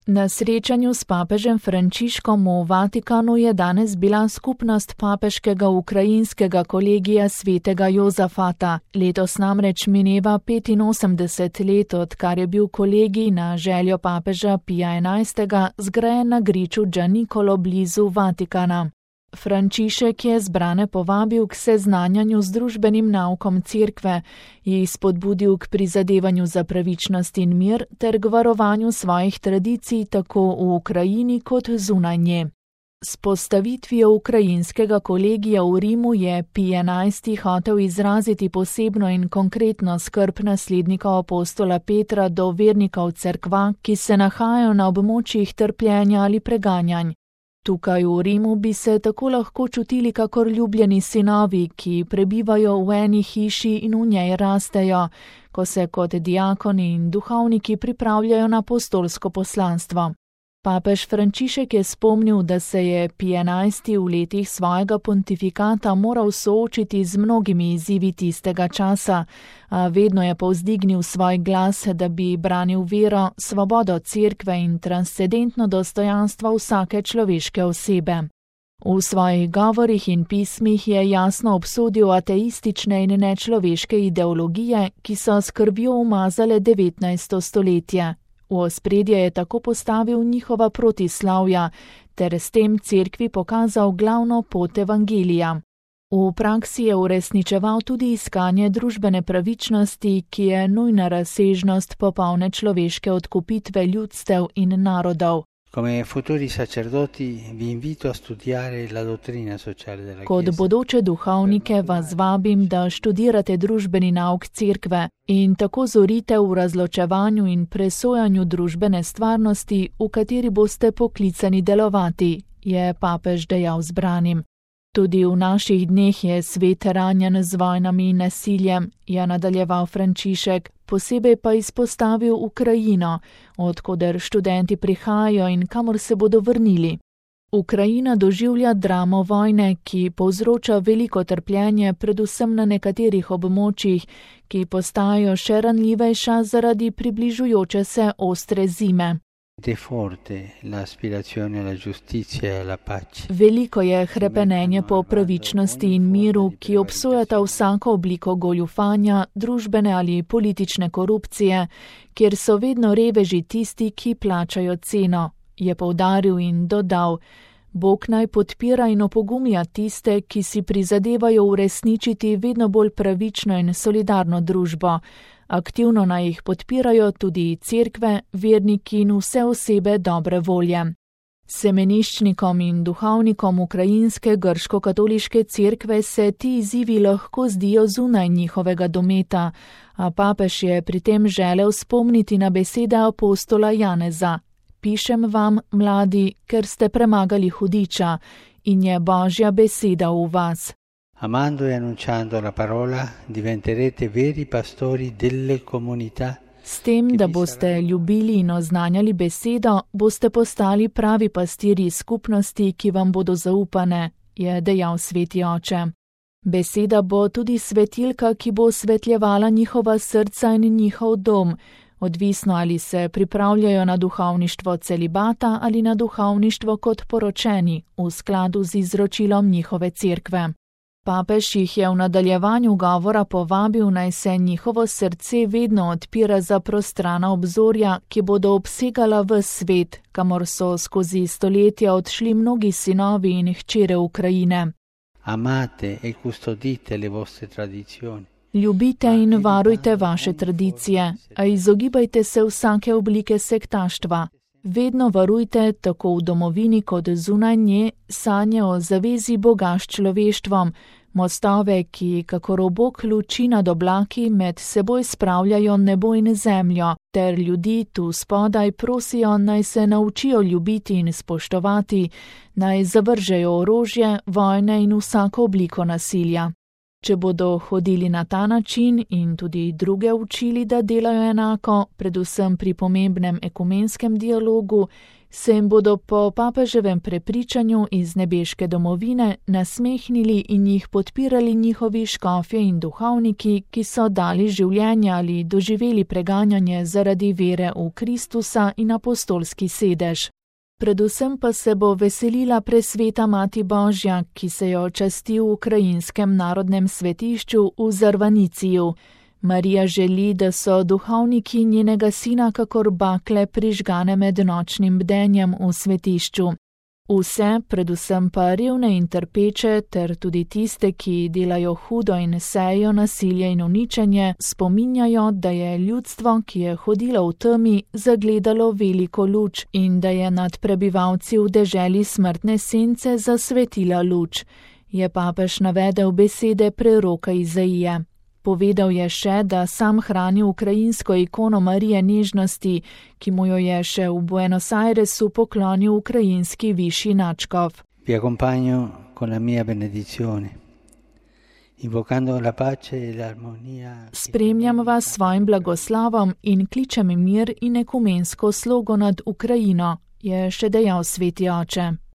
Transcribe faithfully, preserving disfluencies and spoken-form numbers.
Na srečanju s papežem Frančiškom v Vatikanu je danes bila skupnost papeškega ukrajinskega kolegija svetega Jozafata. Letos namreč mineva petinosemdeset let, odkar je bil kolegij na željo papeža Pija enajstega zgrajen na griču Gianicolo blizu Vatikana. Frančišek je zbrane povabil k seznanjanju z družbenim naukom cerkve, jih spodbudil k prizadevanju za pravičnost in mir ter k varovanju svojih tradicij tako v Ukrajini kot zunaj nje. S postavitvijo ukrajinskega kolegija v Rimu je Pij enajsti hotel izraziti posebno in konkretno skrb naslednika apostola Petra do vernikov cerkva, ki se nahajajo na območjih trpljenja ali preganjanj. Tukaj v Rimu bi se tako lahko čutili kakor ljubljeni sinovi, ki prebivajo v eni hiši in v njej rastejo, ko se kot diakoni in duhovniki pripravljajo na apostolsko poslanstvo. Papež Frančišek je spomnil, da se je Pij enajsti v letih svojega pontifikata moral soočiti z mnogimi izzivi tistega časa, a vedno je povzdignil svoj glas, da bi branil vero, svobodo cerkve in transcendentno dostojanstvo vsake človeške osebe. V svojih govorih in pismih je jasno obsodil ateistične in nečloveške ideologije, ki so s krvjo umazale devetnajsto stoletje. V ospredje je tako postavil njihova protislavja ter s tem cerkvi pokazal glavno pot evangelija. V praksi je uresničeval tudi iskanje družbene pravičnosti, ki je nujna razsežnost popolne človeške odkupitve ljudstev in narodov. Come futuri sacerdoti vi invito a studiare la dottrina sociale della Chiesa. Kot bodoče duhovnike vas vabim, da študirate družbeni nauk cerkve in tako zorite v razločevanju in presojanju družbene stvarnosti, v kateri boste poklicani delovati, je papež dejal zbranim. Tudi v naših dneh je svet ranjen z vojnami in nasiljem, je nadaljeval Frančišek, posebej pa izpostavil Ukrajino, odkoder študenti prihajajo in kamor se bodo vrnili. Ukrajina doživlja dramo vojne, ki povzroča veliko trpljenje predvsem na nekaterih območjih, ki postajajo še ranljivejša zaradi približujoče se ostre zime. Veliko je hrepenenje po pravičnosti in miru, ki obsojata vsako obliko goljufanja, družbene ali politične korupcije, kjer so vedno reveži tisti, ki plačajo ceno, je poudaril in dodal. Bog naj podpira in opogumja tiste, ki si prizadevajo uresničiti vedno bolj pravično in solidarno družbo. Aktivno naj jih podpirajo tudi cerkve, verniki in vse osebe dobre volje. Semeniščnikom in duhovnikom ukrajinske grško-katoliške cerkve se ti izzivi lahko zdijo zunaj njihovega dometa, a papež je pri tem želel spomniti na besede apostola Janeza. Pišem vam, mladi, ker ste premagali hudiča in je Božja beseda v vas. Amando e annunciando la parola diventerete veri pastori delle comunità. S tem, da boste ljubili in oznanjali besedo, boste postali pravi pastirji skupnosti, ki vam bodo zaupane, je dejal sveti oče. Beseda bo tudi svetilka, ki bo osvetljevala njihova srca in njihov dom, odvisno ali se pripravljajo na duhovništvo celibata ali na duhovništvo kot poročeni, v skladu z izročilom njihove cerkve. Papež jih je v nadaljevanju govora povabil, naj se njihovo srce vedno odpira za prostrana obzorja, ki bodo obsegala ves svet, kamor so skozi stoletja odšli mnogi sinovi in hčere Ukrajine. Amate e custodite le vostre tradizioni. Ljubite in varujte vaše tradicije, a izogibajte se vsake oblike sektaštva. Vedno varujte, tako v domovini kot zunaj nje, sanje o zavezi Boga s človeštvom, mostove, ki, kakor obok luči nad oblaki, med seboj spravljajo nebo in zemljo, ter ljudi tu spodaj prosijo, naj se naučijo ljubiti in spoštovati, naj zavržejo orožje, vojne in vsako obliko nasilja. Če bodo hodili na ta način in tudi druge učili, da delajo enako, predvsem pri pomembnem ekumenskem dialogu, se jim bodo po papeževem prepričanju iz nebeške domovine nasmehnili in jih podpirali njihovi škofje in duhovniki, ki so dali življenje ali doživeli preganjanje zaradi vere v Kristusa in apostolski sedež. Predvsem pa se bo veselila presveta Mati Božja, ki se jo časti v ukrajinskem narodnem svetišču v Zarvaniciju. Marija želi, da so duhovniki njenega sina kakor bakle prižgane med nočnim bdenjem v svetišču. Vse, predvsem pa revne in trpeče, ter tudi tiste, ki delajo hudo in sejo nasilje in uničenje, spominjajo, da je ljudstvo, ki je hodilo v temi, zagledalo veliko luč in da je nad prebivalci v deželi smrtne sence zasvetila luč, je papež navedel besede preroka Izaije. Povedal je še, da sam hrani ukrajinsko ikono Marije nežnosti, ki mu jo je še v Buenos Airesu poklonil ukrajinski višji nadškof. Vi accompagno con la mia benedizione, invocando la pace e l'armonia. Spremljam vas s svojim blagoslovom in kličem mir in ekumensko slogo nad Ukrajino, je še dejal sveti oče.